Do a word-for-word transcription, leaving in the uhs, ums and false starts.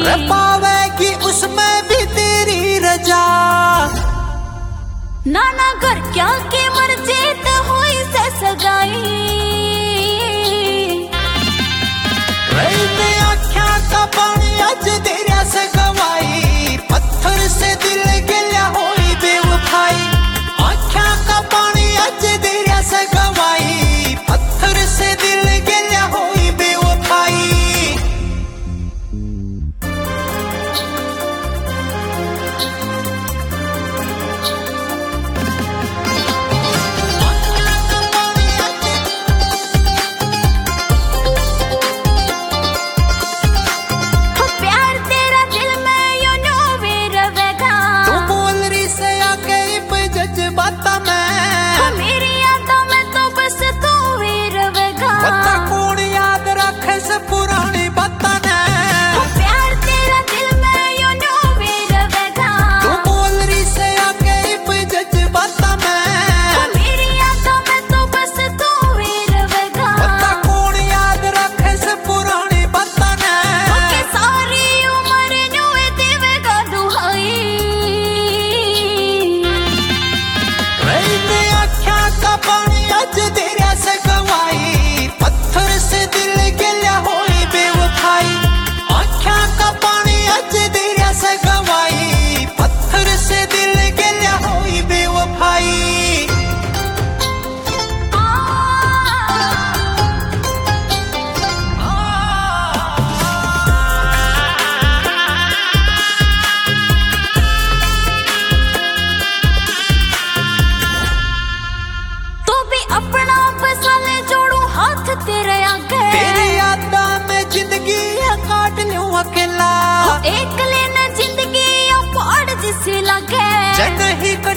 पावेगी उसमें भी तेरी रजा। नाना घर क्या के मर्जी तो हुई से सगाई। आख्या का पानी अज तेरा से गवाई, पत्थर से दिल गिल्या होई बेवफाई। आख्या का पानी अज तेरा से गवाई, पत्थर से दिल गिल्या होई बेवफाई। पुरानी बात ने प्यार तेरा दिल में यू नो वे रवेगा। तू बोल रही से आके जज बात में मेरी यादों में तो बस तू वे रवेगा। बता कौन याद रखे से पुरानी बात ने ओके सारी उम्र न्यू देवेगा दुहाई। रही आख्या का पानी अज तेरा से गवाई, पत्थर से दिल गिल्या होई बेवफाई। आख्या का पानी अज तेरा से गवाई, पत्थर से दिल गिल्या होई बेवफाई। तू भी अपना फैसले जोड़ू हाथ तेरे आगे। तेरी यादा में जिंदगी है काट लूं अकेला। एक लेना जिंदगी या पहाड़ जिसे लगे जन ही